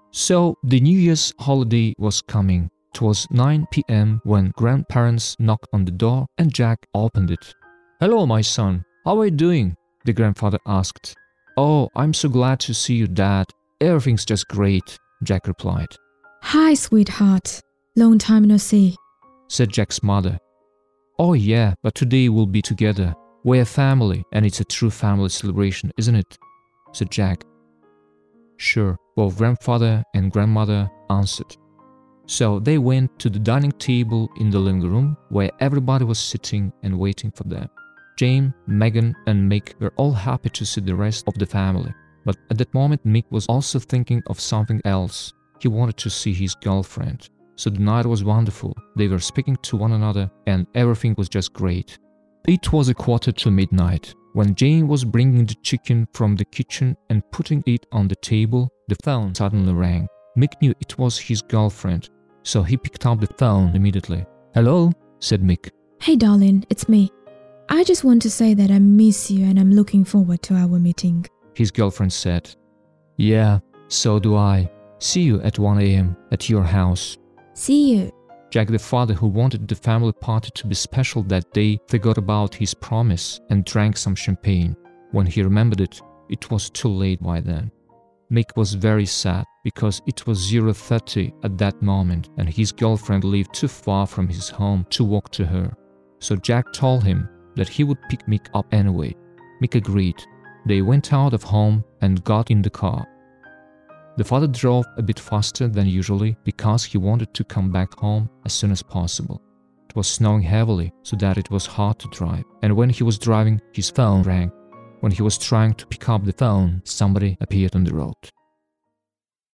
So the New Year's holiday was coming. It was 9 p.m. when grandparents knocked on the door and Jack opened it. "Hello, my son. How are you doing?" the grandfather asked. "Oh, I'm so glad to see you, Dad. Everything's just great," Jack replied. "Hi, sweetheart. Long time no see," said Jack's mother. "Oh yeah, but today we'll be together. We're a family and it's a true family celebration, isn't it?" said Jack. Sure, both grandfather and grandmother answered. So they went to the dining table in the living room where everybody was sitting and waiting for them. Jane, Megan and Mick were all happy to see the rest of the family. But at that moment Mick was also thinking of something else. He wanted to see his girlfriend. So the night was wonderful. They were speaking to one another and everything was just great. It was 1:45. When Jane was bringing the chicken from the kitchen and putting it on the table, the phone suddenly rang. Mick knew it was his girlfriend, so he picked up the phone immediately. "Hello," said Mick. "Hey darling, it's me. I just want to say that I miss you and I'm looking forward to our meeting," his girlfriend said. "Yeah, so do I. See you at 1 a.m. at your house." "See you." Jack, the father who wanted the family party to be special that day, forgot about his promise and drank some champagne. When he remembered it, it was too late by then. Mick was very sad because it was 0:30 at that moment and his girlfriend lived too far from his home to walk to her. So Jack told him that he would pick Mick up anyway. Mick agreed. They went out of home and got in the car. The father drove a bit faster than usually because he wanted to come back home as soon as possible. It was snowing heavily so that it was hard to drive, and when he was driving, his phone rang. When he was trying to pick up the phone, somebody appeared on the road.